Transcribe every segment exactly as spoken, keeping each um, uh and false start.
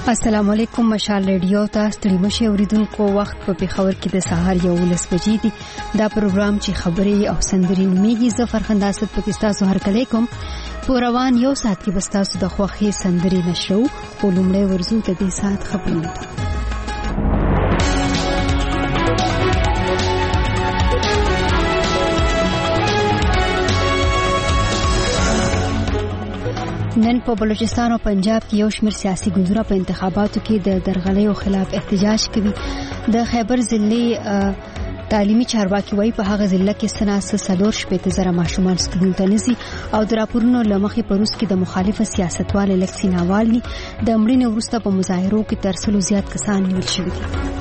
السلام علیکم. مشال ریډیو ته ستړي مشه اوریدونکو وخت په پیښور کې د سهار یو لس بجې دي. دا پروګرام چې خبري او سندري میږي ز فرخنده ست پاکستان سو هر کله کوم پروان یو سات کې بستاسو د خوخي سندري نشو او لومړی ورزو ته د سات خبرونه. نن په بلوچستان او پنجاب کې یو شمېر سیاسي ګوندونه په انتخاباتو کې د درغلیو خلاف احتجاج کوي. د خیبر ضلع تعلیمي چارواکي وایي په هغه ضلع کې سناسه سلور شپېته زره ماشومان سکول ته نزي او د راپورونو لمخې په روس کې د مخالفه سیاستوال الکسی ناوالني د مړینې وروسته په مظاهرو کې تر سلو زیات کسان نیول شوي دي.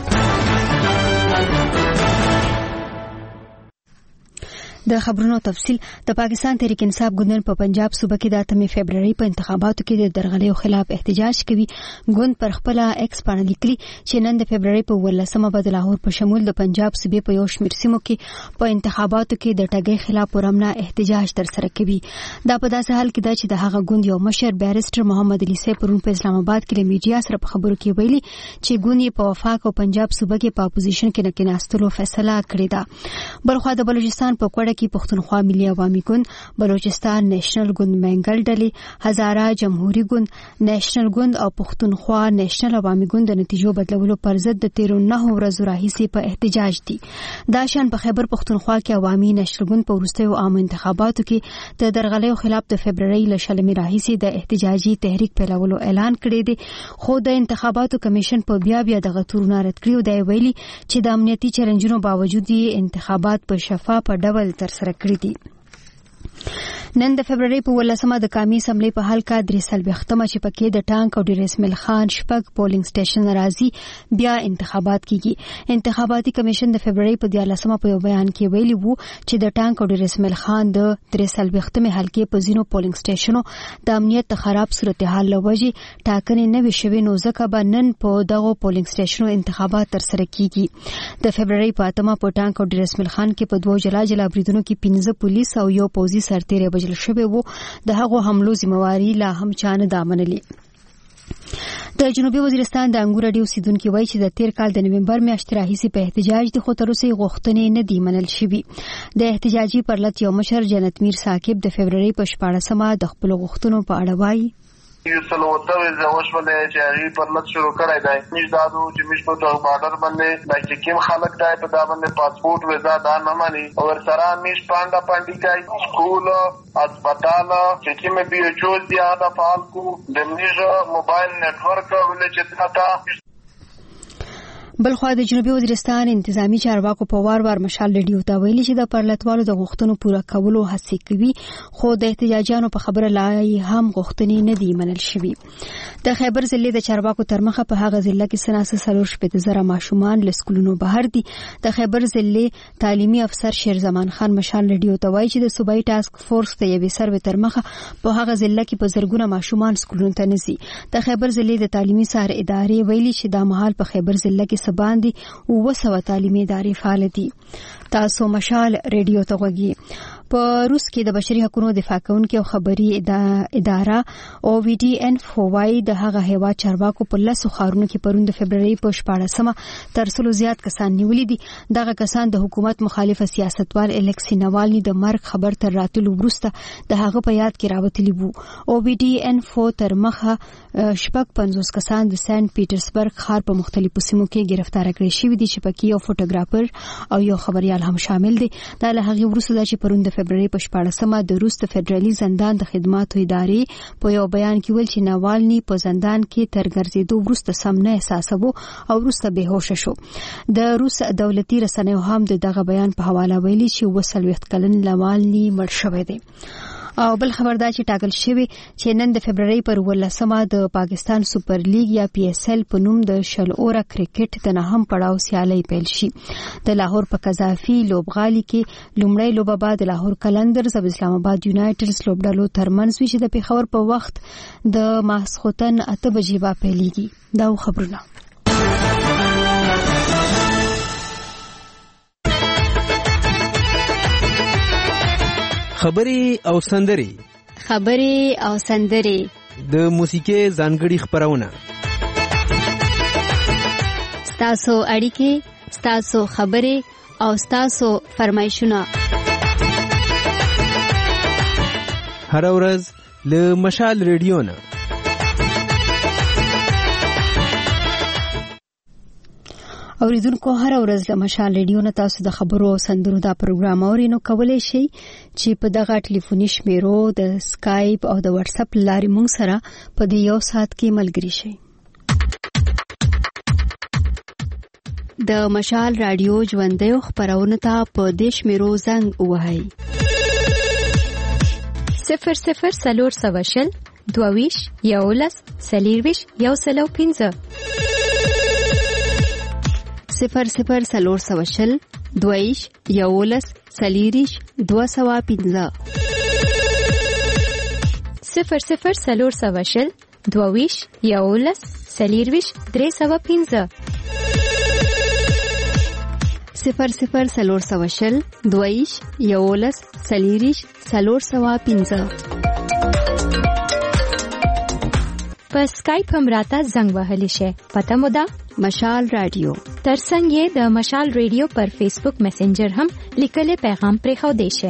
د خبرونو تفصیل. د پاکستان تحریک انصاف ګوند په پنجاب صوبه کې د اتمې فبرवरी په انتخاباتو کې د درغلیو خلاف احتجاج کوي. ګوند پر خپل ایکس باندې لیکلي چې نن د فبرवरी په ولسمه به د لاهور په شمول د پنجاب صوبې په یو شمېر سیمو کې په انتخاباتو کې د ټګۍ خلاف ورمنه احتجاج ترسره کوي. دا په داسې حال کې ده چې د هغه ګوند یو مشر بیرستر محمد علي سي پرون په اسلام آباد کې له میډیا سره په خبرو کې ویلي چې ګوند په وفاق او پنجاب صوبه کې په اپوزیشن کې نه کېناستلو فیصله کړې ده. بلخوا د بلوچستان په کوړه کې پښتونخوا ملي عوامي ګوند، بلوچستان نېشنل ګوند منګل ډلې، هزاره جمهوریت ګوند، نېشنل ګوند او پښتونخوا نېشنل عوامي ګوند د نتیجو بدلولو پر ضد د تیرو نه ورځو راهیسې په احتجاج دي. دا شان په خیبر پښتونخوا کې عوامي نېشنل ګوند په وروستیو عام انتخاباتو کې د درغلیو خلاف د فبرवरी له شلمې راهیسې د احتجاجي تحریک پیلولو اعلان کړی دی. خو د انتخاباتو کمیشن په بیا بیا د غتورونه رد کړی او د ویلي چې د امنیتي چیلنجونو باوجود یې انتخابات په شفاف ډول ترسره کړی دي. نن د فبرवरी په ولسمه د قومي اسمبلی په حل کا درې سلويختمه چې پکې د ټانک او ډیر اسماعیل خان شپږ پولینګ سټیشن راځي بیا انتخابات کیږي. انتخاباتي کمیشن د فبرवरी په دیارلسمه په یو بیان کې ویلي وو چې د ټانک او ډیر اسماعیل خان د درې سلويختمه حلقې په زینو پولینګ سټیشنو د امنیت خراب صورتحال لوجي ټاکنې نه وشوي نو ځکه به نن په دغه پولینګ سټیشنو انتخابات ترسره کیږي. د فبرवरी په اتمه په ټانک او ډیر اسماعیل خان کې په دوه جلا جلا بریدونو کې پنځه پولیس او یو پوځي سرتیری وژل شوی وو. د هغو حملو ذمہواری لا هم چانه دامنلي. د جنوبي وزیرستان د انګور اډي اوسیدونکو وایي چې د تیر کال د نومبر میاشتې راهیسې په احتجاج د خو تر اوسه غوښتنې نه دی منل شوي. د احتجاجي پرلط یو مشر جنت میر ثاقب د فبرवरी په شپاړسمه د خپل غوښتنو په اړه وایي یو سلو دوه زوښ باندې چې هغه پر لږ شروع کړای دی. مش دادو چې مش په ټول بارډر باندې د چکیم خلک دای په دا باندې پاسپورت ویزا دا نه مانی او سره مش پاندا پاندی کای سکول هسپتال چې چې مې بي ایچ او دی دا فعال کو د میجا موبایل نتورک ولې چې تا. بلخوا د جنوبي وزیرستان انتظامی چارواکو په وار وار مشال ریډیو ته ویلي چې د پرلطوالو د غوښتنو پوره کولو هڅې کوي خو د احتجاجانو په خبره لا هم غوښتنې نه دي منل شوي. د خیبر ضلع د چارواکو تر مخه په هغه ضلع کې سناسه سلور شپېته زره ماشومان له سکولونو بهر دي. د خیبر ضلع تعلیمي افسر شیر زمان خان مشال ریډیو ته وایي چې د صوبایي ټاسک فورس د یوې سروې تر مخه په هغه ضلع کې په زرګونه ماشومان سکولونو ته نزي. د خیبر ضلع د تعلیمي سار ادارې ویلي چې د مهال په خیبر ضلع کې سباندي او وسو تعلیمي ادارې فعال دي. تاسو مشال ریډیو ته غوږی. په روس کې د بشري حقوقو دفاع کوونکو خبري اداره او وی ډي ان فوای د هغه هوا چارواکو په لاسو خارونو کې پروند فبرवरी په شپاړسمه تر څلو زیات کسان نیولې دي. دغه کسان د حکومت مخالفه سیاستوال الکسی ناوالني د مرګ خبر تر راتلو وروسته د هغه په یاد کې راوتلی وو. او وی ډي ان فو تر مخه شپږ پنځوس کسان د سنت پیټرسبرګ ښار په مختلفو سیمو کې گرفتار کړي شوي دي چې پکې یو فوټوګرافر او یو خبريال هم شامل دي. دا له هغه وروسته چې پروند فبرवरी په شپاړسمه د روس د فدرالي زندان د خدماتو ادارې په یو بیان کې ویل چې ناوالني په زندان کې تر ګرځېدو وروسته سم نه احساسوو او وروسته بهوش شو. د روس دولتي رسنیو هم دغه بیان په حواله ویلي چې وسلويخت کلن ناوالني مړ شوی دی. او بل خبردار چې ټاکل شوی چې نن د فبرवरी پر ولسمه د پاکستان سپر لیګ یا پی ایس ایل په نوم د شل اوره کرکټ د نهم پړاو سیالي پیل شي. د لاهور په قذافي لوبغالي کې لومړی لوبه بعد لاهور کلندرز او اسلام آباد یونایټډز لوبډلو ترمنځ وي چې د پیښور په وخت د ماسخوتن اته بجې به پیلېږي. دا خبرونه. خبري او سندري خبري او سندري د موسیقي ځانګړي خبرونه ستاسو اړیکې، ستاسو خبرې او ستاسو فرمایشونه هر ورځ له مشال ریډیو نه اوریدونکو هر ورځ له مشال ریډیو نه تاسو د خبرو او سندرو دا پروګرام اورینو کولای شئ چې په دغه ټلیفوني شمیرو د سکایپ او د واتس اپ لارې مونږ سره په دې یو ساعت کې ملګری شئ. د مشال رادیو ژوندۍ خبرونه ته په دې شمیرو زنګ ووهئ. صفر صفر سلور سواشل دوویش یولس سلیرویش یو سلو پینزه صفر صفر سلور سواشل دوویش یولس سلیریش دو سوا پینزه صفر صفر سلور سواشل دوویش یولس سلیرویش درې سوا پینزه صفر صفر سلور سواشل دوویش یولس سلیریش سلور سوا پینزه. په سکایپ هم راته زنګ وهلی شي. پته مو ده مشال رادیو. ترڅنګ یې د مشال رادیو پر فیسبوک میسنجر هم لیکلي پیغام پرې خو دی شي.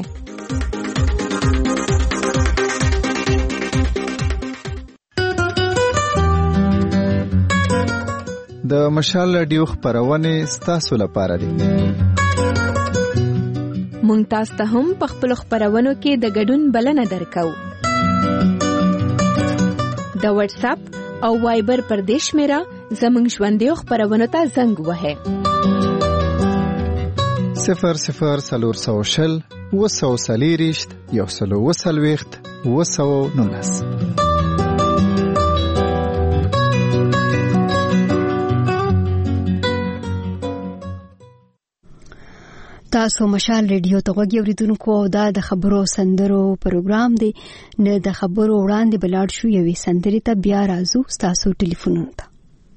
د مشال رادیو خبرونه ستاسو لپاره دي. مونږ تاسو ته هم په خپل خبرونو کې د ګډون بلنه درکو. د واتس اپ او وایبر پر دیش میرا زمنګ ژوندۍ خبرونه ته زنګ وهه. صفر صفر سلور سوشل وسو سلیریشت یو سلو وسلويخت وسو نونس. تاسو مشال ریډیو ته غوږی اوریدونکو او دا د خبرو سندرو پروګرام دی. نه د خبرو وړاندې بلاړ شو یوې سندرې ته بیا راځو تاسو ټلیفونونو ته.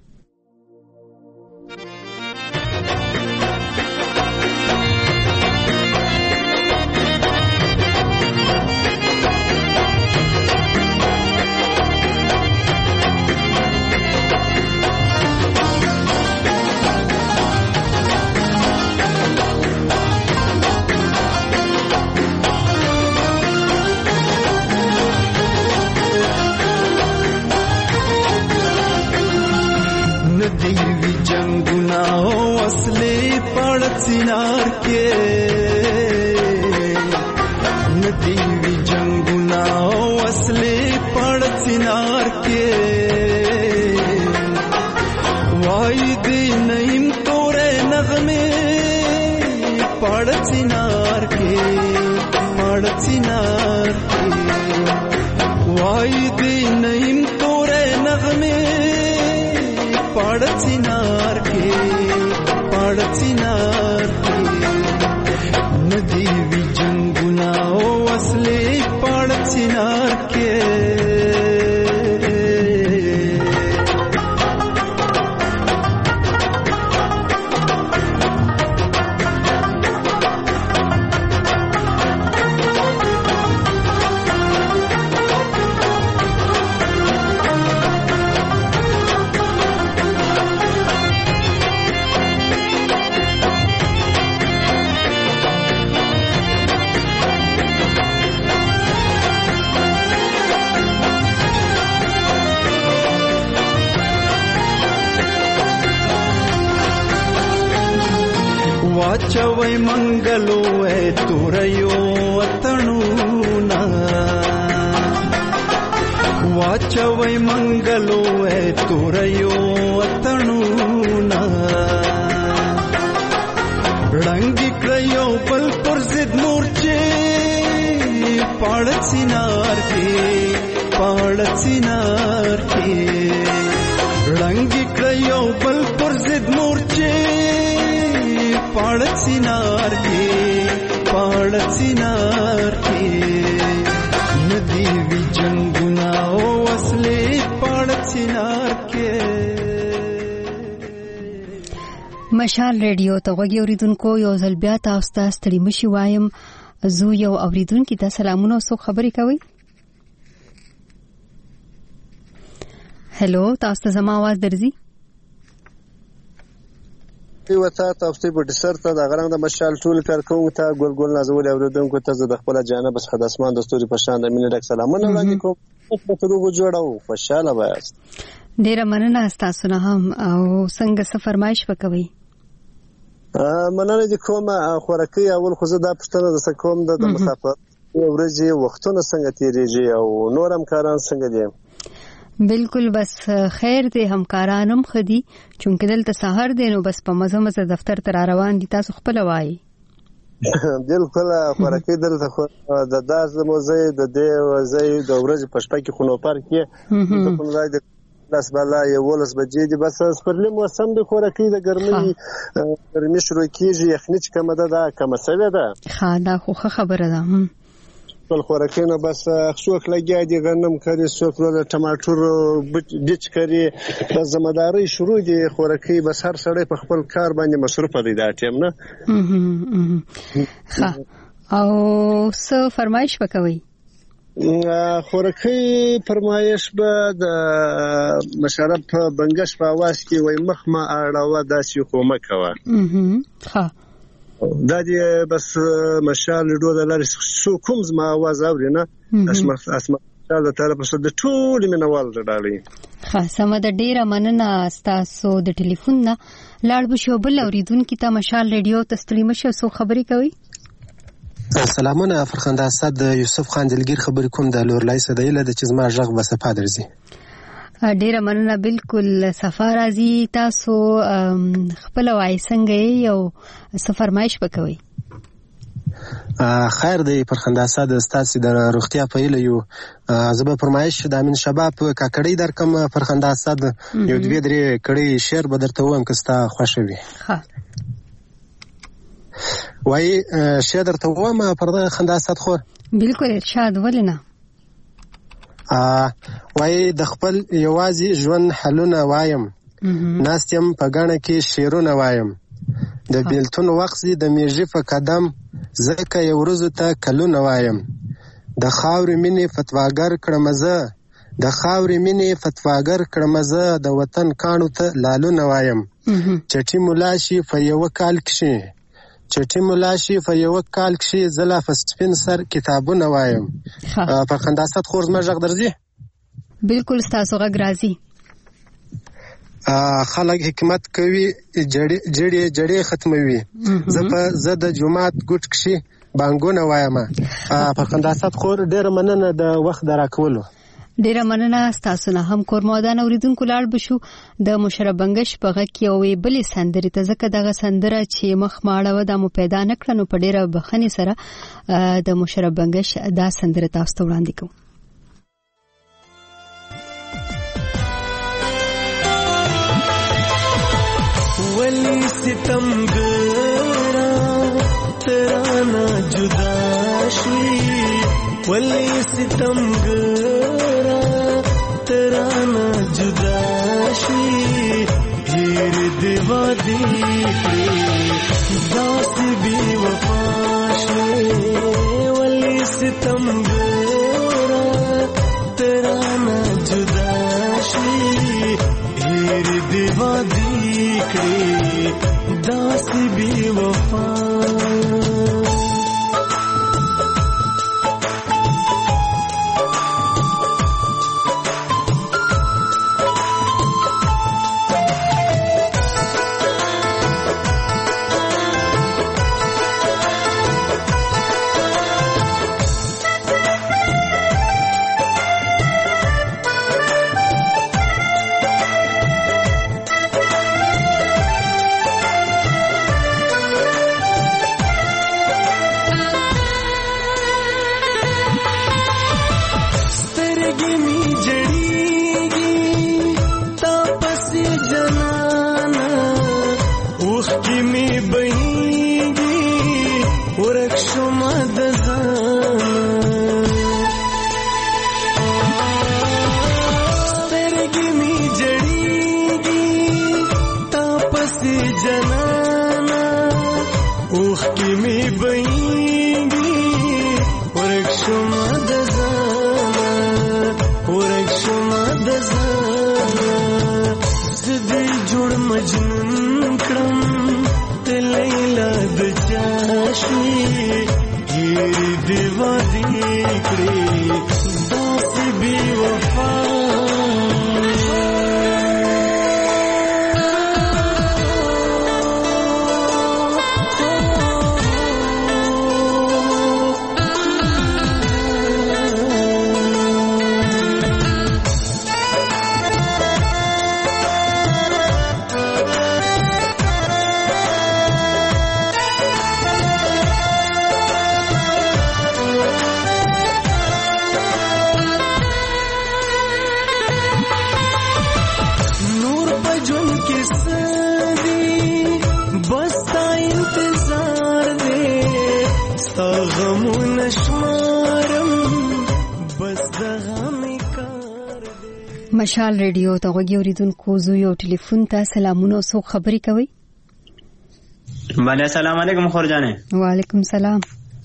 सिनार के नदीवी जंगुना असले पड़ सिनार के वायदे नईम तोरे नगमे पड़ सिनार के पड़ सिनार के वायदे नईम तोरे नगमे पड़ सिनार के पड़ सिनार नदीवी जंगुना असले पड़ सिनार के वाचवै मंगलो ए तुरयो अतणुना वाचवै मंगलो ए तुरयो अतणुना रंगी क्रयो पल पुरजिद मूर्छे पाड़ सिनार के पाड़ सिनार के रंगी क्रयो पल पुरजिद मूर्छे पाड़ सिनार के पाड़ सिनार के नदीवी जंगुना असले पाड़ सिनार के. مشال ریډیو ته غوږی اوریدونکو یو ځل بیا تاسو ته ستړي مشي وایم. زه یو اوریدونکو ته سلامونه او څوک خبرې کوي. هلو تاسو ته زما आवाज درځي؟ وتا تاسو په ډسر ته د غرنګ د مشال ټول کارکونکو ته ګل ګل نازول اوریدونکو ته د خپل جانب څخه د اسمان د ستوري په شان د مینې ډک سلامونه وړاندې کوم په تاسو جوړاو خوشاله وایاست. ډیره مننه تاسو نه هم او څنګه څه فرمایش وکوي. مننه دي کوم خورکې اول خو زه دا پښتنه د سکوم د مسافر ورځي وختونه څنګه تیریږي او نورم کاران څنګه دي؟ بالکل بس خیر دی همکارانم خدي چونکه دلته سحر دی نو بس په مزه مزه دفتر ته روان دي تاسو خپل وایي. بالکل خورکې دلته خو د داس د موزه د دې وزي د ورځې په شپه کې خونو پر کې د خونو راځي لاس بالا یو ولس بجې دي بس سپرلی موسم د خورکې د ګرمۍ ګرمي شروع کیږي یخني چې کومه ده دا کومه سوي ده. ها دا خو خبره ده. خپل خوراکي نه بس څوک لګیا دي غنم کوي څوک د ټماټر بچ کوي د ځمداري شروع دي خوراکي بس هر سړی په خپل کار باندې مصروف دی دا ټیم نه. ها او څه فرمایش وکوي؟ خوراکي فرمایش به د مشرف بنگش په आवाज کې وای مخ ما اړه داسې خو مکوه. ها دا دی بس مشال ډول لري سو کوم زما आवाज اوري نه اسمه اسمه د طرف څخه د ټول منوال راړي. خاصه د ډیره مننه تاسو د ټلیفون نه لاړ بشو بل اوریدونکو ته مشال ریډیو تستړي مشه سو خبري کوي. سلامونه فرخنده اسد یوسف خان دلګیر خبرې کوم د لورلای سدایله د چزما ژغ بس پادرزي. ډیره مننه بالکل سفر ازي تاسو خپل وای څنګه یو څه فرمایش وکوي؟ خیر دی فرخنده اسد تاسو د روغتیا په اله یو زبر فرمایش د امین شباب کاکړی در کوم فرخنده اسد یو دوی درې کړي شعر به درته وایم کستا خوشوي. ها وای شعر درته وایم فرخنده اسد خو بالکل ارشاد ولنه وای د خپل یوازي ژوند حلونه وایم ناستم په غاڼه کې شیرونه وایم د بیلتون وخت د میږي په قدم زکه یو ورځ ته کلونه وایم د خاورې مینې فتواګر کړمزه د خاورې مینې فتواګر کړمزه د وطن کانو ته لالونه وایم چټي ملاشي په یو کال کې چټي ملاشي په یو کال کې زلا فسپین سر کتابونه وایم. په خنداست خورز ما ژغ درځي بالکل تاسو غږ راځي. خلک حکمت کوي جړې جړې جړې ختموي زه په زه د جمعات ګټ کې بانګونه وایم. په خنداست خور ډېر مننه د وخت دراکولو. ډیره مننه تاسو نه هم کورمودان اوریدونکو لاړ بشو د مشرف بنگش په غږ کې او بلې سندرې ته ځکه دغه سندره چې مخ ماړه و د مو پیدا نکړه نو په ډیره بخنی سره د مشرف بنگش دا سندره تاسو ته وړاندې کوم. ولی ستمګرا ترانه جدا شي ولی ستمګرا ترانه جدا شي هیر دیوا دی داس بی وفا شي ولی ستمګرا ترانه جدا شي هیر دیوا دی داس بی وفا مجنون کړم راشي ګيري دی وادي کړې داسې بي وفا مشال ریډیو ته غوږی اوریدونکو زو یو ټلیفون ته سلامونه سو خبري کوي. بله السلام علیکم خورجانه. وعلیکم سلام.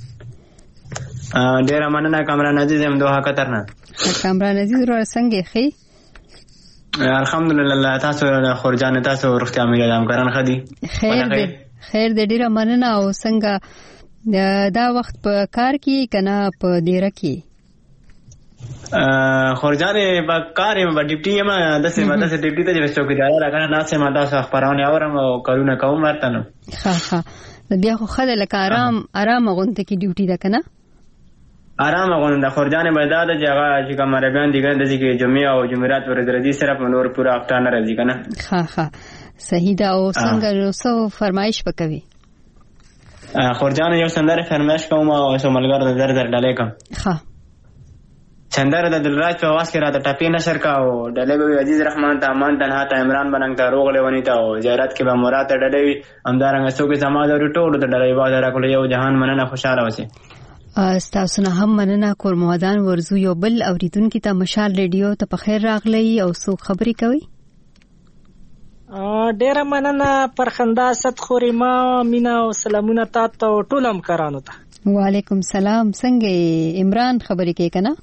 ډیر مننه کامران عزیز هم دوه خطر نه. کامران عزیز رو څنګه خي؟ الحمدلله تاسو خورجانه تاسو روغتیا مې یادم کران خدي. خیر دې خیر دې ډیر مننه او څنګه دا وخت په کار کې کنه په ډیره کې خورجانه با کار ما ډیپټي ما د سه ما د سه ډیپټي ته چې چوکیدار راغله نه سه ما تاسو خبرونه اورم او کارونه کوم ورته نو ها ها بیا خو خدای لکه آرام آرام غونته کې ډیوټي ده کنه آرام غونډه خورجانه بيدا د جګه چې کوم ربيان دي ګنده چې جمعه او جمعرات ورځ ردي صرف نور پورا هفته نه راځي کنه ها ها صحیح دا او څنګه نو فرمایش وکوي خورجانه یو سندره فرمایش کوم او سملګر د در در ډالې کوم ها چندر د دلراج په واس کې را د ټاپی نشر کا او ډلې به عزیز رحمان ته امان تنها ته عمران بننګ ته روغله ونی ته او زیارت کې به مراد ډلې امدارنګ سو کې سماج او ټولو ته ډلې با درا کول یو جهان مننه خوشاله وسی تاسو نه هم مننه کور موادان ورزو یو بل اوریدونکو ته مشال ریډیو ته په خیر راغلی او سو خبري کوي ډیر مننه پرخندا ست خوري ما مینا او سلامونه تاسو ټولم کرانو ته وعلیکم سلام څنګه عمران خبري کوي کنه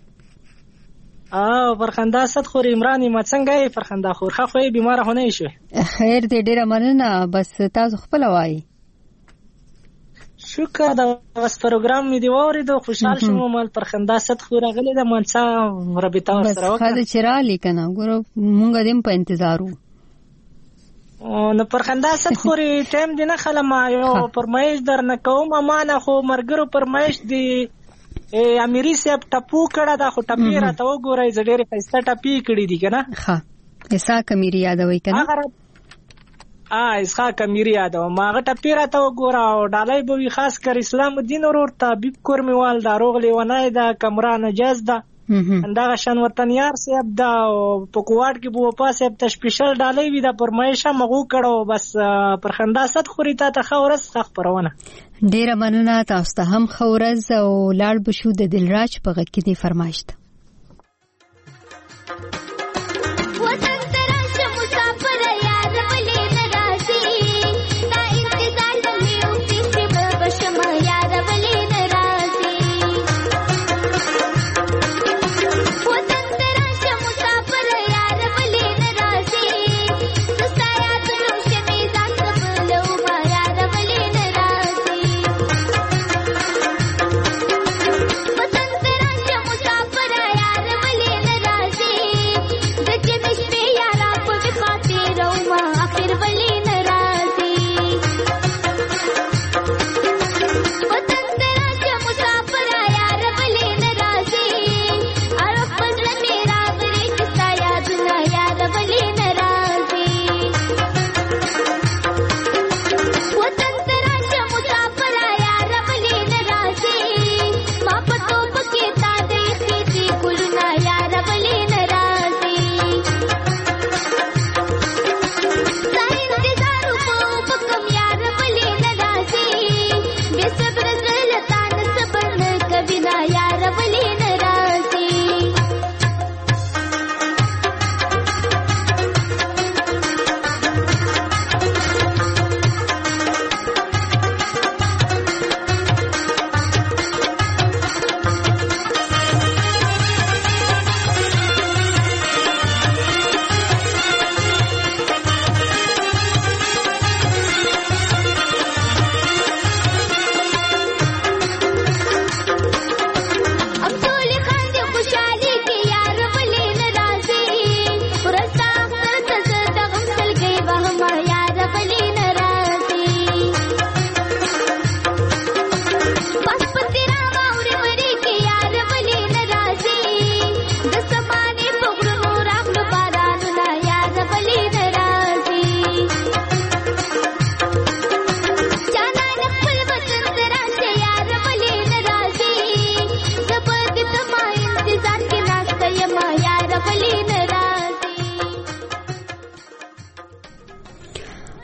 او پرخندا ست خوري عمران ما څنګه پرخندا خور خو خو بیمار هونه شي خیر دې ډیر مننه بس تاسو خپل وایي شکر دا واس پروګرام می دی وریدو خوشحال شوم مال پرخندا ست خور غلې د منصا رابطه سره وکړه بس خاله چرالي کنه ګورو مونږ دیم په انتظارو نو پرخندا ست خوري ټیم دی نه خله ما یو پرمایش در نه کوم امانه خو مرګرو پرمایش دی امیری صاحب ټپو کړه دا خو ټپی راته وګورای زړه خسته ټپی کړی دی کنه ها اسحاق امیری یادوي کنه ا اسحاق امیری یادو ماغه ټپی راته وګورا او ډالای به خاص کر اسلام الدین ورور طبيب کورمیوال دا روغلی ونای دا کمران جاز دا انده شان وطنیار صاحب دا په کوواټ کې بو پاس صاحب ته سپیشل ډالای وی دا پرمایشه مغو کړو بس پرخندا ست خوري ته ته خورس خخ پرونه ډیره مننه تاسو ته هم خورز او لاړ بشو د دلراج په غږ کې دی فرمایشت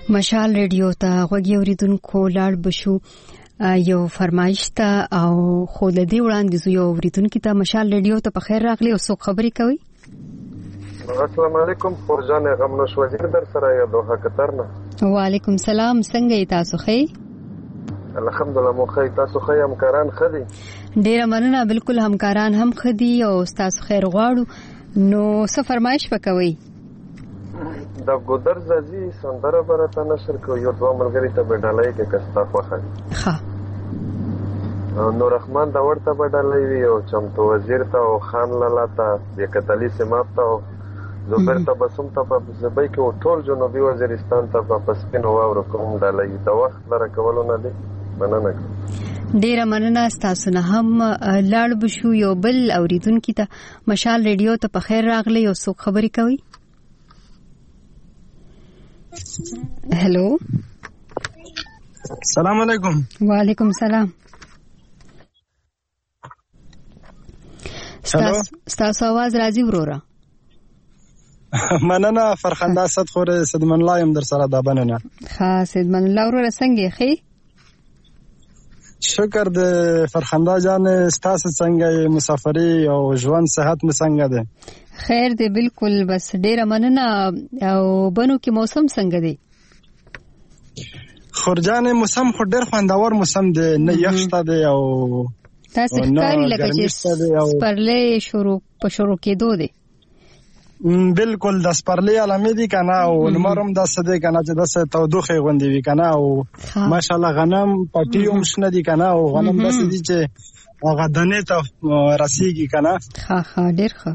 مشال ریډیو ته غوږی اوریدونکو لاړ بشو یو فرمایش ته او خو د دې وړاندې یو اوریدونکو ته مشال ریډیو ته په خیر راغلی او څوک خبرې کوي. السلام علیکم فرجان غمنوش وزیر در سره یا دوحه قطر نه. وعلیکم سلام څنګه تاسو ښه؟ الحمدلله مو ښه تاسو ښه همکاران ښه دي؟ ډیره مننه بالکل همکاران هم ښه دي او تاسو خیر غواړو. نو څه فرمایش وکوي؟ د ګودر زازي سندره برته نشر کو یو دوه ملګری ته بدلای کې کستا خوخه ها نور رحمان دا ورته بدلای وی او چمتو وزیر ته او خان لالا ته د کتلی سمات ته زبر ته بسم ته په زبې کې او ټول جنوبي وزیرستان ته په پسپینو واورو کوم دلای د وخت لره کولو نه دي مننه. ډیره مننه تاسو نه هم لاړ بشو. یو بل اوریدونکو ته مشال ریډیو ته په خیر راغلی او څوک خبرې کوي؟ हेलो सलाम अलैकुम. वालेकुम सलाम. ستاسو आवाज راځي ورورا. مننه فرخنده صد خور سیدمن الله يم در سره دا بننه. ها سیدمن الله ورورا څنګه ښه؟ شکر د فرخنده جان ستاسو څنګه مسافري او ژوند صحت مې څنګه ده؟ خیر دی بالکل بس ډیره مننه. او بنو کې موسم څنګه دی؟ خورجان موسم خو ډیر خوندور موسم دی، نه یخ شته دی او تاسو ښکاری لکه چې سپرلې شروع په شروع کېدو دی. بالکل د سپرلې علامه دي کنه او لمرم د سده کنه چې د تودوخه غوندي وی کنه او ماشاءالله غنم پټیوم شنه دي کنه او غنم د سدي چې هغه دنه ته رسیږي کنه. ها ها ډیر ښه.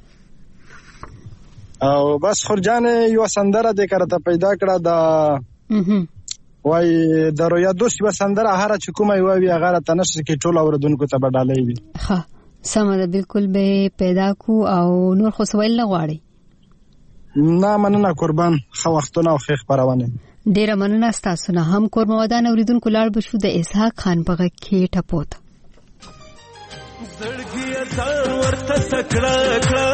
او بس خورجان یو سندره د کرته پیدا کړه د وای د رویا دوست و سندره هر چې کومه وی هغه ته نشر کې ټول اوردونکو ته بدلې وي. ها سم ده بالکل به پیدا کو او نور خو سوال نه غواړي. نه مننه قربان خو وختونه او خیخ پروانه. ډیره مننه تاسو نه هم کور مودان اوریدونکو لاړ بشو د اسحاق خان په غږ کې ټپوت. زړګي ځان ورته تکړه کړه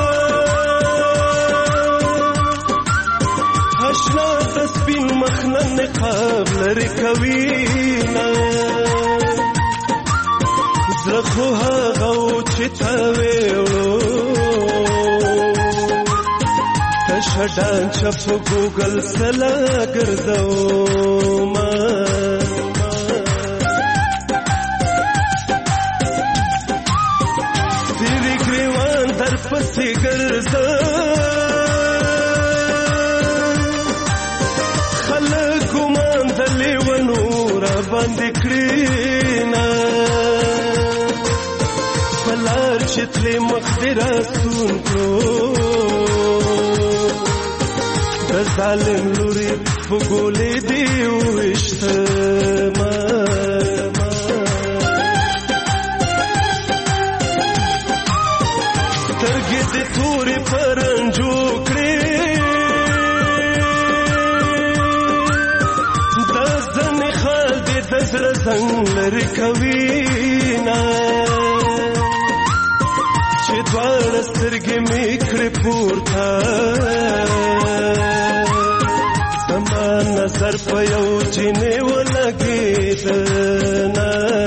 حشنا د سپین مخنن نقاب لري کوي نه زړه خو هغه چې تا ویلو تشهدان چې په ګوګل سلا ګرځو ما تیری ګریوان در پسې ګرځو باندې کړینا فلار چتلې مخدرا سون کو د ظالم لوري وګولې دی وشته ما ترګې دې تورې پرنجو کړې زړه څنګه لري کوي نه چې دوار سترګې مې کړې پورته زما نظر په یو جنې ولګېد نه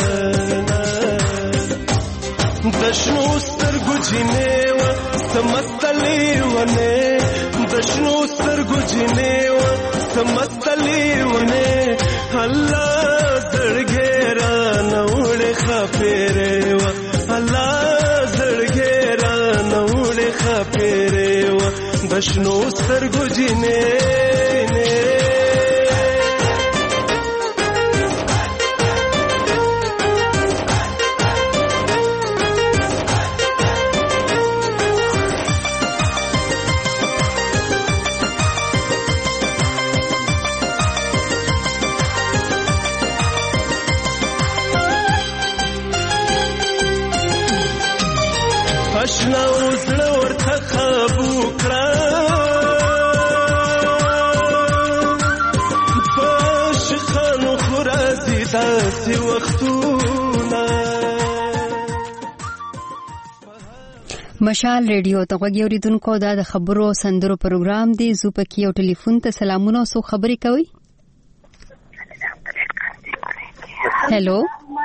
د شنو سترګو جنې وه سمستلې ونې د شنو سترګو جنې وه سمستلې ونې الله زړګې را نوړې خپېرې وه الله زړګې را نوړې خپېرې وه د شنو سترګو جنې اشنا وزړه ورته خابو کړه په شخانو خورازي داسې وختونه. مشال ریډیو ته غوږی اوریدونکو دا د خبرو سندرو پروګرام دی. زو پکې یو ټلیفون ته سلامونه او سو خبرې کوي. هلو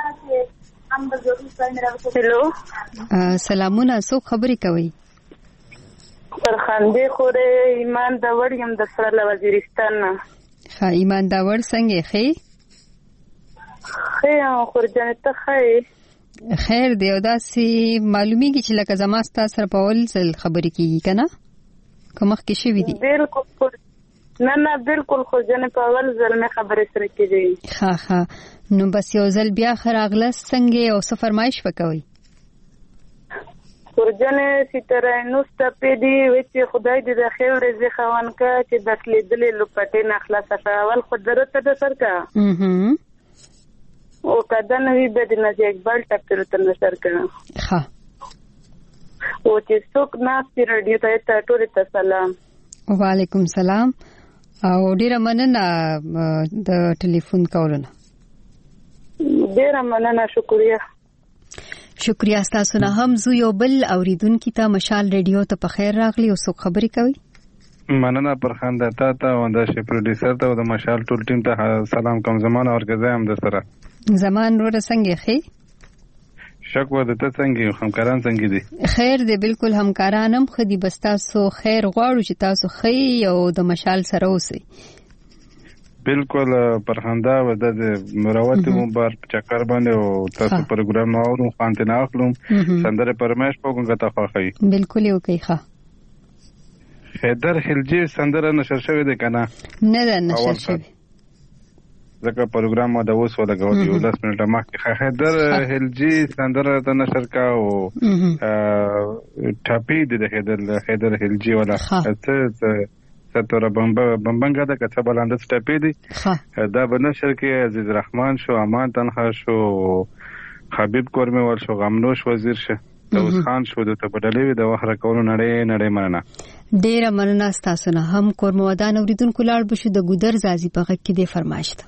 هلو سلامونه سو خبرې کوي. پر خاندې خوره ایمان دا وړم د سره له وزیرستان نه. ها ایمان دا وړ څنګه خې؟ خې او خورجنه ته خې خیر دی. او داسې معلومیږي چې لکه زما ستا سره په اول ځل خبرې کیږي کنه که مخکې شوي دي؟ بالکل نه نه بالکل خو ځنه په اول ځل مې خبرې سره کیږي. ها ها نو بس یو ځل بیا خراغلس څنګه او څه فرمایش وکوي؟ خورجنه ستاره نو ستپې دی چې خدای دې د خیر رزق خوان کا چې دخلې دلې لپټې نه خلاصه اول خو درته د سر کا او کدن وی به د نځ اقبال ټکر تر نشر کړه. ها او چې څوک ناس په رادیو ته ټول ته سلام. وعلیکم سلام او ډیره مننه د ټلیفون کولونه. ډیره مننه شکریہ. شکریہ تاسو نه هم زو یو بل اوریدونکو ته مشال ریډیو ته په خیر راغلی او څوک خبرې کوي. مننه پر خاندتا ته او د شي پروډوسر ته او د مشال ټول ټیم ته سلام کوم. زمان اور غزا هم د سره زمان ور څنګه خې؟ شکو د ته څنګه همکاران څنګه دي؟ خیر دی بالکل همکاران هم خدي بس تاسو خیر غواړو چې تاسو خې او د مشال سره اوسئ. بالکل پرخنده و د مروت مو بار چکر باندې او تاسو پروګرام اورو خانته نه اخلم سندره پرمش پوګم غته خوخی. بالکل یو کوي ښه. حیدر خلجی سندره نشر شوی دی کنه؟ نه ده نشر شوی. ځکه پروګرام ما د اوس ولا غوډي یو لس منټه مخکې حیدر خلجی سندره ته نشر کا او ټاپی د حیدر حیدر خلجی ولا ته ستوره بمبنګا د کڅ بلاند سټپې دي دا بنشر کې عزیز رحمان شو، امان تنها شو، حبیب کورمه ور شو، غمنوش وزیر شه، دوس خان شو، د تبدلوي د وحره کولو نړۍ نړۍ مننه. ډیره مننه تاسو نه هم کورمه ودان اوریدونکو لاړ بشو د ګودر زازي په غږ کې د فرمایش ته.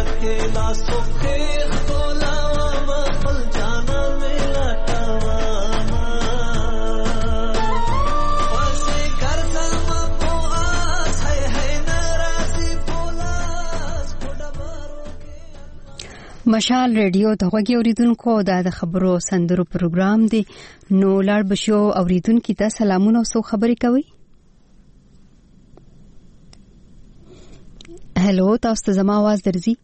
لکه لاسو کې خپلا ما خپل جانا ملا کاما پسې ګرځم په آس هي هي ناراضي پولاس پډبارو مشال ریډیو ته غوږی اوریدونکو دا د خبرو سندرو پروګرام دی نو لاړ بشو اوریدونکو ته سلامونه او سو خبرې کوي. هلو تاسو ته زما आवाज درځي؟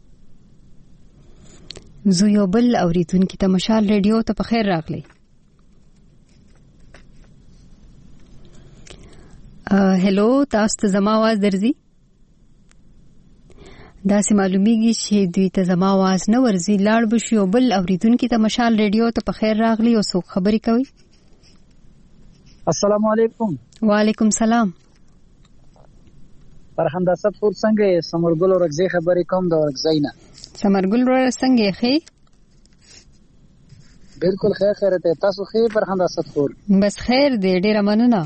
زه یو بل اوریدونکو ته مشال ریډیو ته په خیر راغلی. هلو تاسو ته زما आवाज درځي؟ دا سه معلومیږي چې دوی ته زما आवाज نه ورځي. لاړ بشو یو بل اوریدونکو ته مشال ریډیو ته په خیر راغلی او سو خبرې کوي. السلام علیکم. وعلیکم سلام. فرحان دا سب پور څنګه سمرګل ورغزي خبرې کوم دا ورغزي نه سمرګل ور څنګه خې بالکل خیر خیر ته تاسو خیر فرحان دا سب پور بس خیر دې ډیر مننه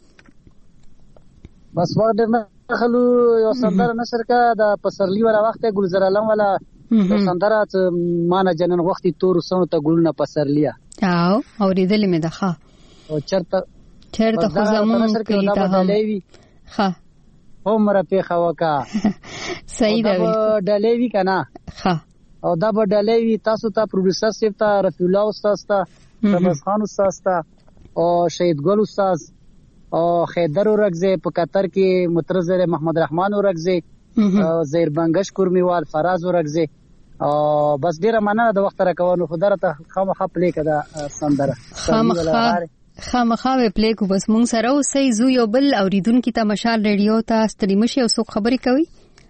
بس وخت نه خلو یو سندره نشر کا دا پسرلی ولا وخت ګلزر علم ولا سندره مانه جنن وختي تور سونو ته ګلونه پسرلیا او اوریدلې مې ده ښه او چرته چرته خو زمون کې ته هم ښه عمر په خواکا صحیح ده ډلې وی کنه ښه او دا به ډلې وی تاسو ته پروډوسر سیف ته رفیع الله استاد ته شباز خان استاد ته او شهید ګل استاد او خیدر ورغزه په قطر کې مترزر محمد رحمان ورغزه زیر بنگش کورمیوال فراز ورغزه او بس ډیره مننه د وخت راکوونو خدای ته خامخا پلی کړه سندره خامخا خامخا پلی کو بس مونږ سره اوسې زو یو بل اوریدونکو ته مشال ریډیو ته ستړي او څوک خبرې کوي.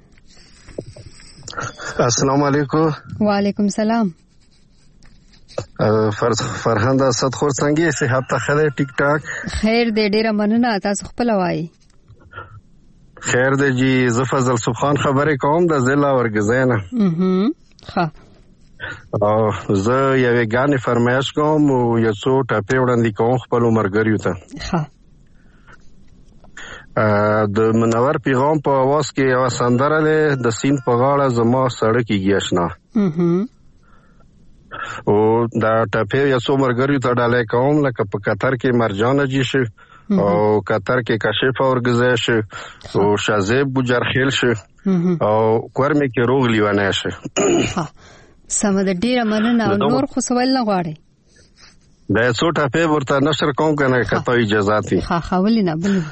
السلام علیکم. وعلیکم سلام. فرحان دا صد خور څنګه صحت ته خله ټیک ټاک خیر دې ډیره مننه تاسو خپل وایي. خیر دې جی ز فضل سبحان خبرې کوم د ضلع ورګزینه اها ښه او زه یو غانې فرمایش کوم او یو څو ټاپې وړاندې کوم خپل مرګریو ته. ښه د منور پیغام په आवाज کې یو سندره ده د سین په غاړه زما سړک کېږي آشنا. اها او دا ټاپې یو څو مرګریو ته ډالې کوم لکه په قطر کې مرجان جی شي او قطر کې کاشف اورګزای شي او شازیب بوجرخیل شي او کورمه کې روغ لیوانه شي. ها سم د ډیره مننه او نور خو سوال نه غواړي دا څو ټاپې ورته نشر کوم کنه کته اجازه تي. ها خولي نه بل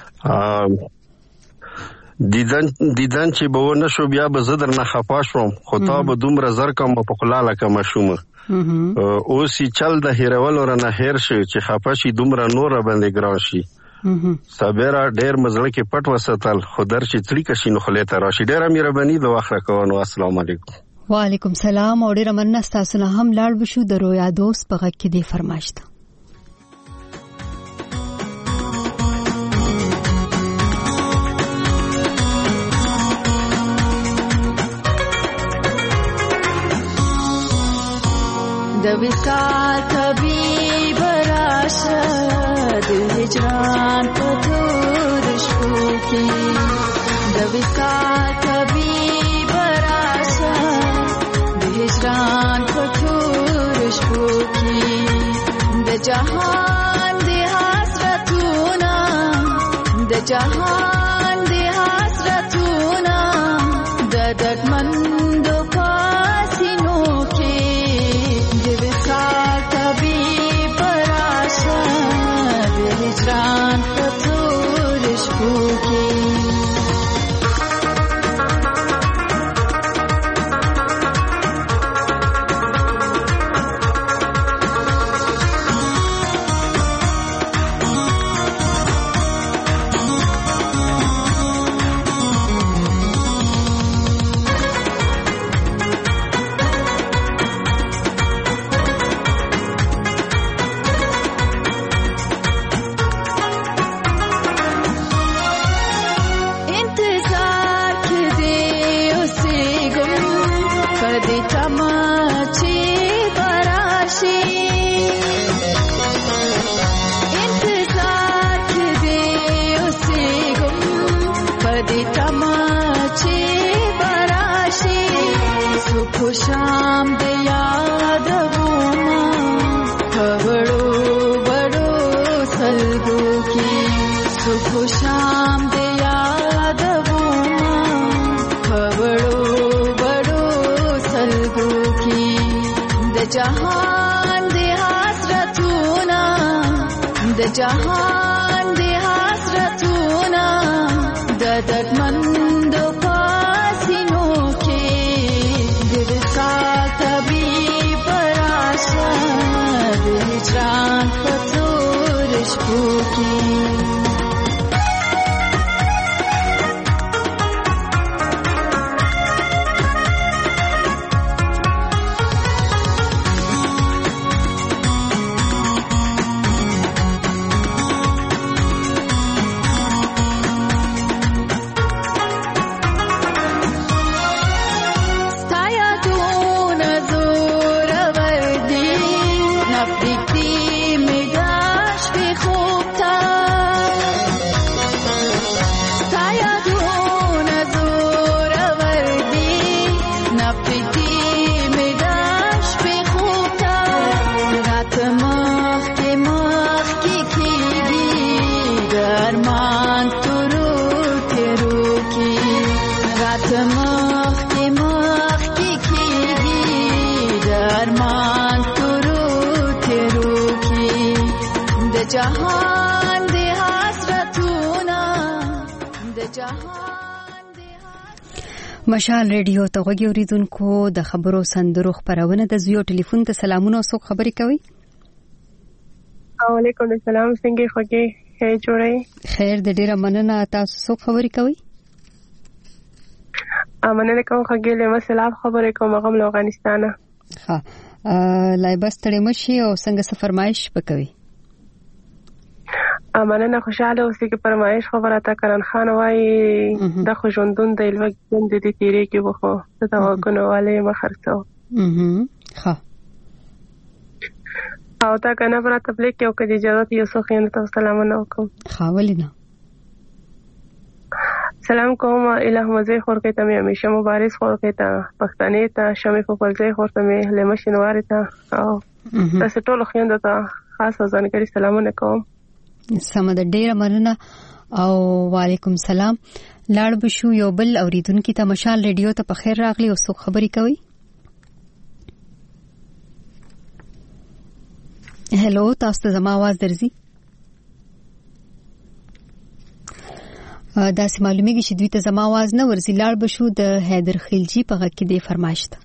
دیدن دیدن چې به ونه شو بیا به زدر نه خپا شوم خو تا به دومره زر کوم په خلاله کوم شوم او سی چل د هیرول ور نه هیر شي چې خپا شي دومره نور باندې ګران شي. صبره ډیر مزړه کې پټ وساتل خدر چې تړي کشي نو خلیته راشي. ډیره مهرباني د واخره کوونو. السلام علیکم. وعلیکم سلام. او ډیره مننه تاسو نه هم لاړ بشو د رویا دوست په غږ کې دی فرمایشته. د وصال طبيب راشه د هجران په تور شپو کې د وصال طبيب راشه د هجران په تور شپو کې د جهان د حسرتونه د جهان د حسرتونه د دردمند پاسینو کې هجران په تور شپو کې सलगो की सुबह शाम दे याद बुमा खबड़ो बड़ो सलगो की द जहान दे हसरतूना द जहान दे हसरतूना दर्दमंद पासिनों के दिल का तबीब पराशा दिल जान पथोर इश्क़ों की जहान दे हसरतूना द जहान दे مشال ریډیو ته غوږی اوریدونکو د خبرو سندرو خبرونه د زیو ټلیفون ته سلامونه او څوک خبرې کوي وعلیکم السلام څنګه خوږی هي جوړی خیر د ډیره مننه تاسو څوک خبرې کوي امنه کوم خوږی له مسلاب خبرې کوم غم له افغانستان ها لای بس تړې مشي او څنګه څه فرمایش وکوي امنه خوشاله اوسې کې فرمایش خبره تا کرن خان وای د خو ژوندون د الوګ د دې تیرې کې وخو د توګنو والے مخرڅو اها ها او تا کنه پر تبلیغ کې او کې اجازه یو څو خیانت ته سلام نه وکم خاولینا سلام کوم الہ مزه خور کې ته مې همیشه مبارک خور کې ته پښتنې ته شمه په پلځه خور ته مې له مشنوار ته او تاسو ټول خیانت ته خاصه ځانګړي سلامونه کوم سم د ډیره مننه او وعلیکم سلام لاړ بشو یو بل اوریدونکو ته مشال ریډیو ته په خیر راغلی او څوک خبرې کوي هلو تاسو ته زما आवाज درځي دا سم معلومیږي چې دوی ته زما आवाज نه ورځي لاړ بشو د حیدر خلجی په غږ کې د فرمایش ته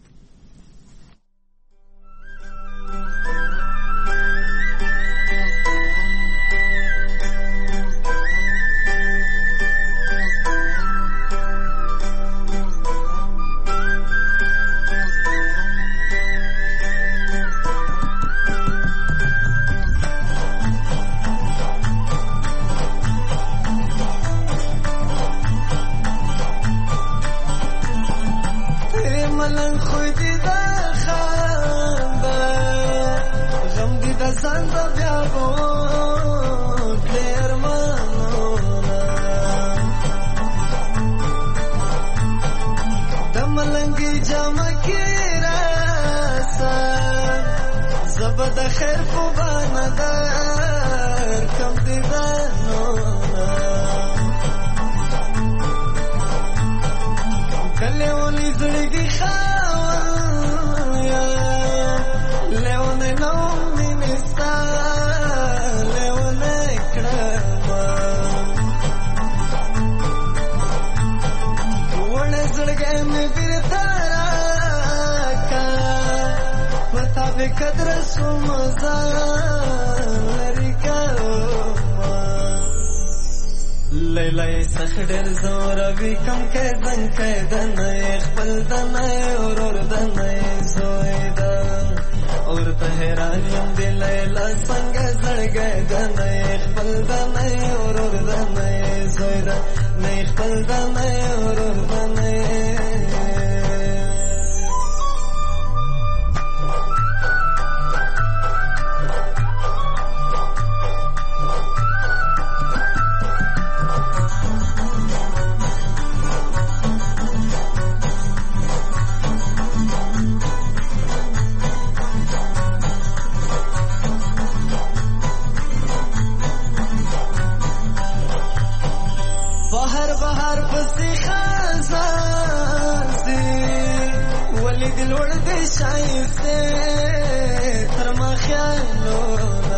بهار پسې خزان سي ولې دل ور دې شایسته تر ما خیالونه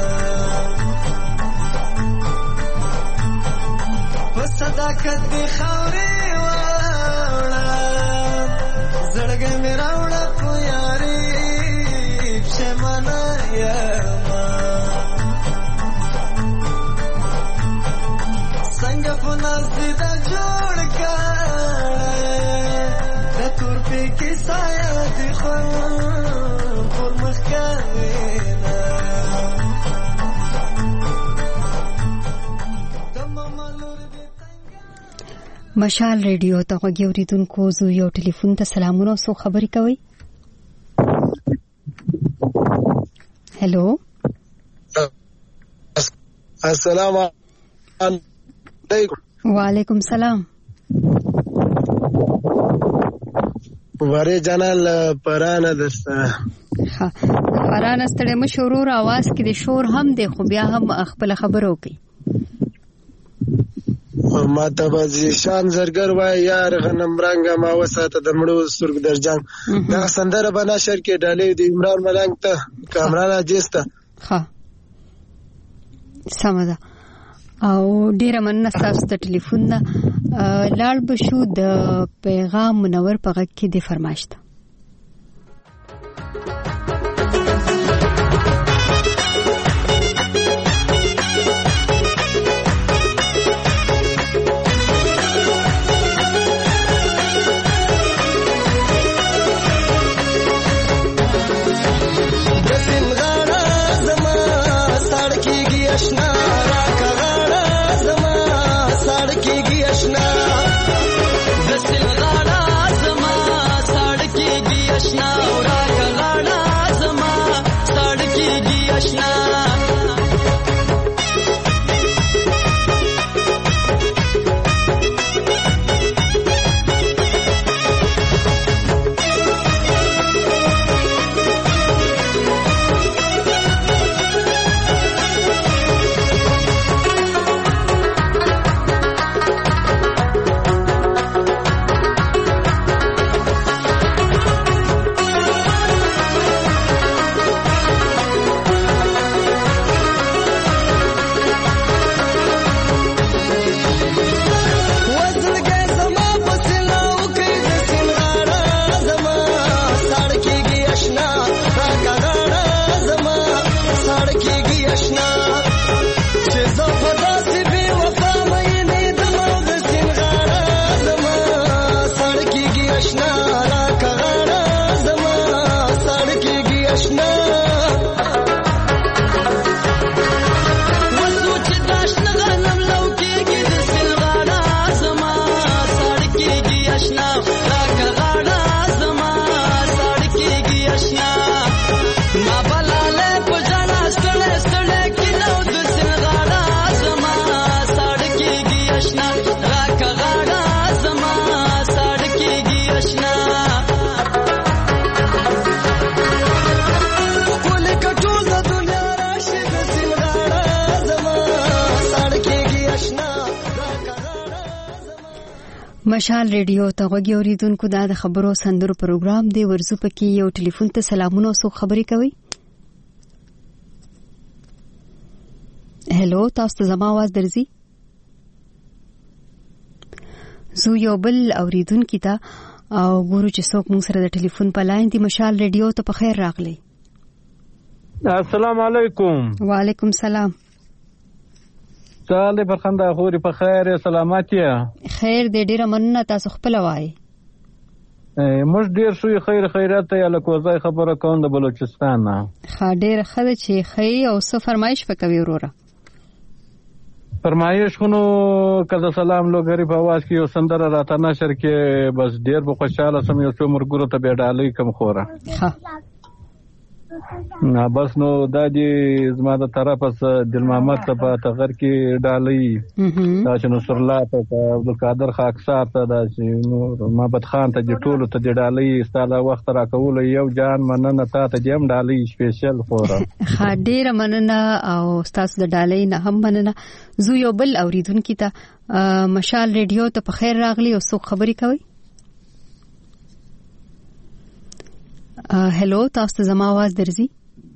په صداقت دې خاورې واړه زړګې مې راوړه په یاري پښېمانه یمه څنګه په ناز دې دا جوړ کړی د تور پې کې سایه دې خو پر مخ کوینه مشال ریډیو ته غوږی اوریدونکو زو یو ټلیفون ته سلامونه او خبرې کوي. هلو السلام علیکم. وعلیکم سلام. واره جانال پرانه دسته ها پرانه ستړي مشورور आवाज کې د شور هم دی خو بیا هم خپل خبرو کوي. ما ته به شان زرګر وای یار غنم رنګ ما وساته د مړو سترګ درجان دا سندره به نشر کې ډالې د عمران ملنګ ته کامران اجسته. ها سمدا او ډیره مننه تاسو ته ټلیفون نه لاړ بشو د پیغام منور په غږ کې د فرمایش ته. مشال ریډیو ته غوږی اوریدونکو دا د خبرو سندرو پروګرام دی. ورزو پکې یو ټلیفون ته سلامونه او خبرې کوي. هلو تاسو ته زما आवाज درځي؟ زو یو بل اوریدونکو ته او ګورو چې څوک موږ سره د ټلیفون په لاین دی. مشال ریډیو ته په خیر راغلی. السلام علیکم. وعلیکم سلام. چاله په خندا خوري په خیر سلامتیا. خیر دې ډیره مننه تاسو خپل وای. موږ ډیر شوې خیر خیرات ته الکوزای خبره کوم د بلوچستان نه. ها ډیر خدای چې خی او څه فرمایش وکوي وروره. فرمایش خونو کله سلام لوګری په आवाज کې یو سندره راته نشر کې بس ډیر په خوشاله سم یو څو مرګورو ته به ډالې کم خوره. ها بس نو دا دې زما د طرفه څخه دل محمد ته په تغر کې ډالۍ دا چې نصر الله ته عبدالقادر خاکسار ته دا چې محمد خان ته دې ټولو ته دې ډالۍ ستاله وخت راکولو یو جان مننه تا ته دې هم ډالۍ سپیشل خوره ښه ډېره مننه او ستاسو د ډالۍ نه هم مننه زه یو بل اوریدونکي ته مشال ریډیو ته په خیر راغلی او څوک خبرې کوي هلو تاسو ته زما आवाज درځي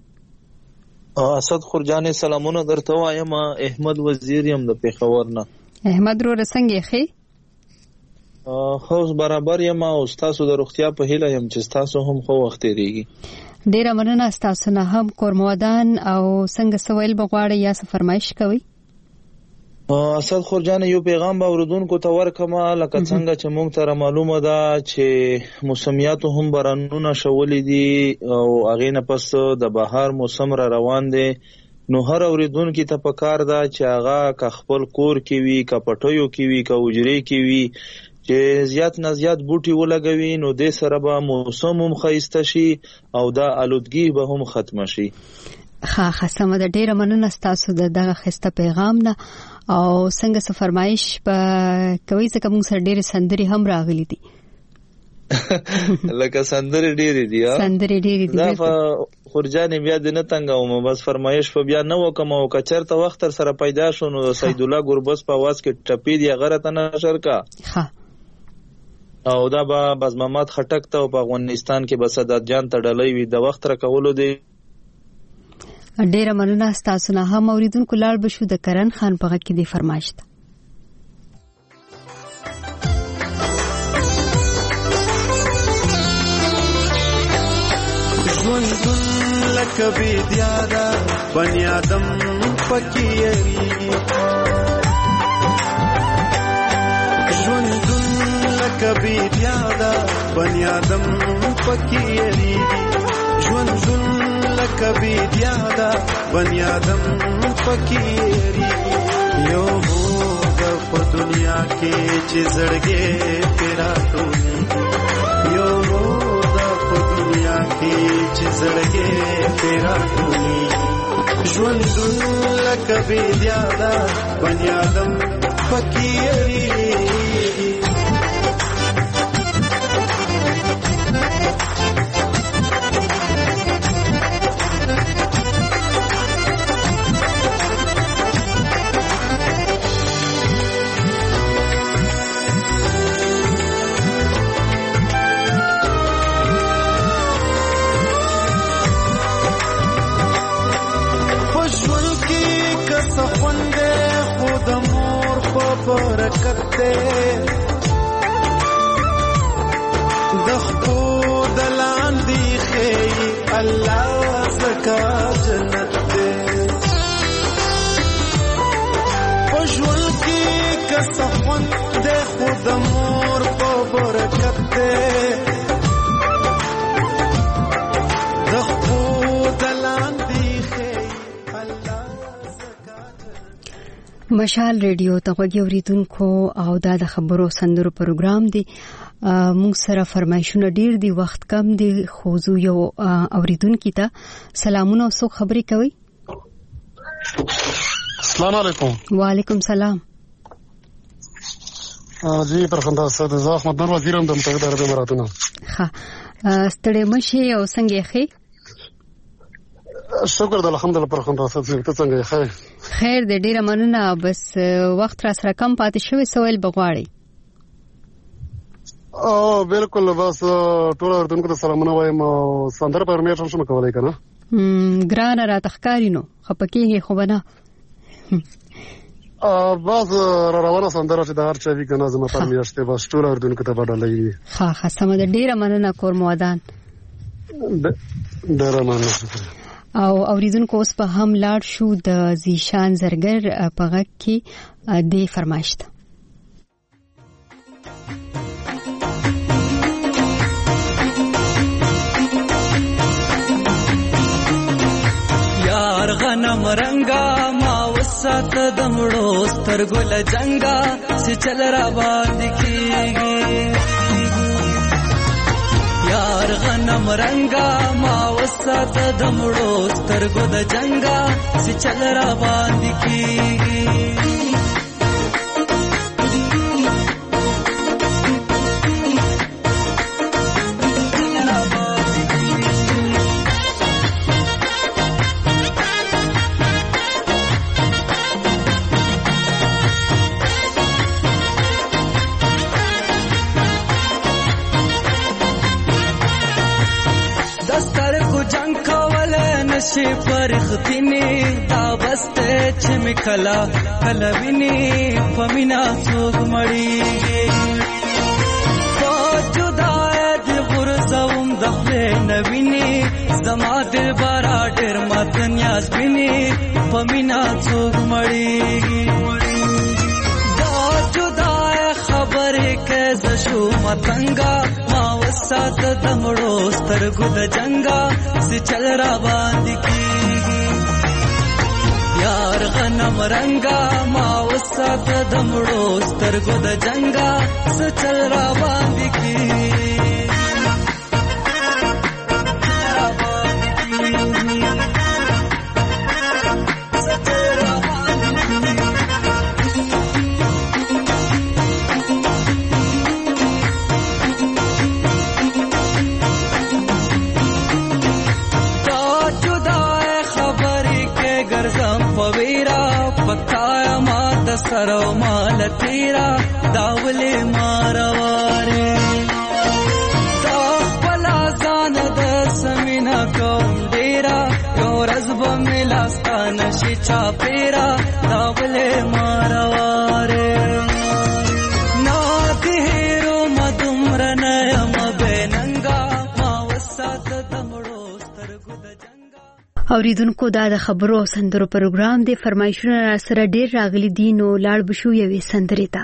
اسد خورجانې سلامونه درته وایم احمد وزیر یم د پیښور نه احمد رو رسنګ یې خو برابر یم او تاسو د روغتیا په هیله یم چې تاسو هم خو وخت تیریږي ډیره مننه تاسو نه هم کورمودان او څنګه سوال بغواړی یا څه فرمایش کوي اسد خورجان یو پیغام به اوردونکو ته ورکما لکه څنګه چې موږ ته معلومه ده چې موسمیات هم بارانونه شولې دي او هغه نه پس د بهار موسم را روان دي نو هر اوردونکو ته پکار ده چې هغه ک خپل کور کې وي ک پټیو کې وي ک وجري کې وي چې زیات نه زیات بوټي ولګوي نو د سره به موسم هم خيسته شي او دا آلودګي به هم ختم شي ښه ښه سم ده ډیره مننه تاسو د دغه خسته پیغام نه او څنګه څه فرمایش په کوي ځکه موږ سره ډېرې سندرې هم راغلي دي لکه سندرې ډېرې دي سندرې ډېرې دي دا خورجانې بیا دې نه تنګوم بس فرمایش په بیا نه وکم او کچرته وخت سره پیدا شو نو سید الله ګربز په आवाज کې ټپې دی غره ته نشر کا ها او دا به بس محمد خټک ته په افغانستان کې بسادت جان ته ډلې وي د وخت را کولو دی ډیره مننه تاسو نه هم اوریدونکو لاړ بشو د کرن خان په غږ کې دی فرمایش ده ژوند لکه بیدیا ده بنی آدم پکې یری ژوند لکه بیدیا ده بنی آدم پکې یری ژوند لکه بیدیا ده بنی آدم فقیری یو هوګه په دنیا کې چې زړګې پیرا ټولي یو هوګه په دنیا کې چې زړګې پیرا ټولي ژوند لکه بیدیا ده بنی آدم فقیری برکت دے دخپو دلان دی خی اللہ زکا جنت دے پجول کی کسفن دے خود مور پا برکت دے دخپو دلان دی خی مشال ریډیو ته غوږی اوریدونکو او دا د خبرو سندرو پروګرام دی موږ سره فرمایشونه ډیر دی وخت کم دی خو زو یو اوریدونکو ته سلامونه او څوک خبرې کوي السلام علیکم وعلیکم سلام جی پرخنده استاد زه احمد نور وزیرم د متحده عرب اماراتونو ښه ستړي مشه او څنګه ښه شکر د الحمدلله پرخنده استاد ته څنګه ښه خیر دې ډیره مننه بس وخت را سره کم پاتې شوی سوال بغواړي او بالکل بس ټول اردن کو سلامونه وایم سندر پرمیشن شم کولای کنه ګران را تخکارینو خپکیږي خو بنا بس را روانه سندر چې د هر چا وی کنه زما پرمیشته بس ټول اردن کو ته بدلې ها ها سم د ډیره مننه کور مودان ډیره مننه او اوریدونکو اوس په هم لاړ شو د زیشان زرګر په غږ کې د فرمایش ته یار غنم رنگا ما وسات دمړو سترګل جنگا چې چل را باندې کیږي یار غنم رنگا ما وسات د مړو سترګو د جنگا چې چل را باندې کیږي شي پرختینی دا بسته چې مکلا کلا ویني پمینا څوک مړی په جدای د غرزوم د خپل نویني زما دل بارا ډېر مات نیاز ویني پمینا څوک مړی دا جدای خبره کې زشو متنګا ما وسات د مړو سترګو د جنگا چې چل را باندې کیږي یار غنم رنگا ما وسات د مړو سترګو د جنگا چې چل را باندې کیږي پکایا ما د سرو مال تیرا داولې مارواره تا پلا ځان د سمینا کوم ډیرا یو رزب ملاستان شي چا پیرا داولې مارواره نا تیرو مدمر نه م بننګا ما وسات د مړو سترګو د اوریدونکو دا د خبرو او سندرو پروګرام دی فرمایشونه سره ډیر راغلي دي نو لاړ بشو یوې سندرې ته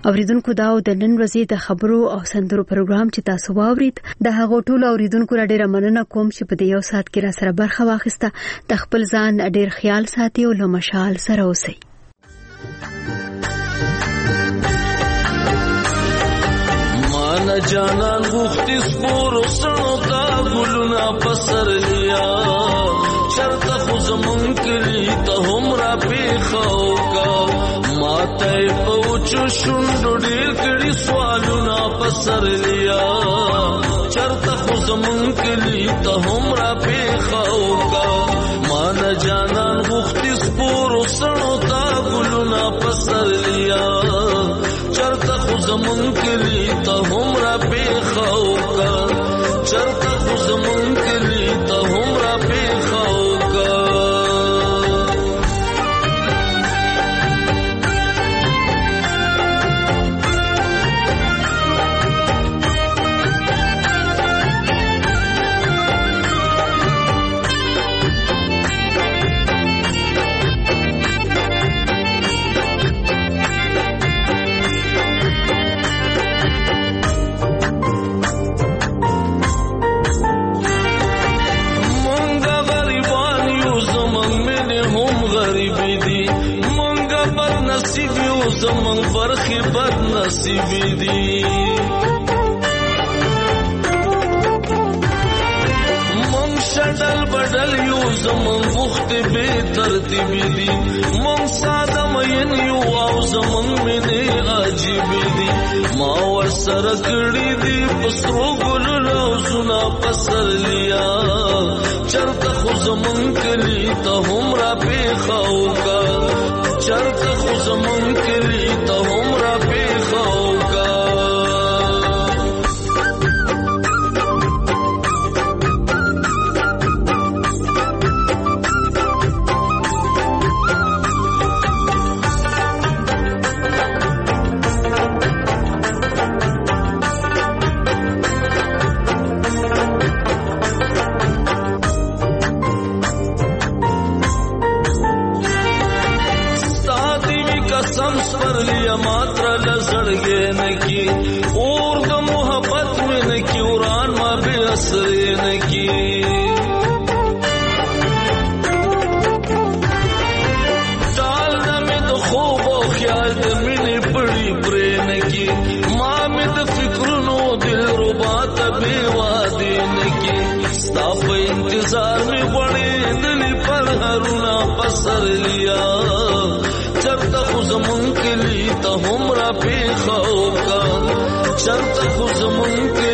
اوریدونکو دا د نن ورځې د خبرو او سندرو پروګرام چې تاسو واورید د هغو ټولو اوریدونکو را ډیره مننه کوم چې په دې یو ساعت کې را سره برخه واخیسته. د خپل ځان ډیر خیال ساتي او له مشال سره اوسئ. مانا جانان غوختی سپور سنو تا گلونا پسر لیا چرتا خوزمون کلی تا هم را پیخاو کا ماتای پوچو شندو دیر کڑی سوالونا پسر لیا چرتا خوزمون کلی تا هم را پیخاو کا مانا جانان غوختی سپور سنو تا گلونا پسر لیا چرتا خوزمون کلی تا هم را پیخاو کا چرتا خوزمون کلی تا هم را پیخاو کا زمن برخی بد نصیبی دی من شدل بدل یو زمن بخت بے ترتیبی دی من ساده مین یو او زمن منی عجیبی دی ما ور سره کړی دی پسرو ګل لوزنا پسر لیا چرته خو زمن کلی ته هم را پیخاو کا چرته خو زمون کلی ته هم را پیخاو کا मात्रा लसड़गे न की और द मोहब्बत में न की उरान मा बे असरे न की टाल न में तो खूब ख्याल द मिनी बड़ी प्रेम की माँ में तो फिक्र नो दिल रुबा तबे वादे न की स्ताफ इंतजार में बड़े दिल पर हरुना पसर लिया चरता खुजमन कली ता हम را پیخاو کا چرتا خوزمون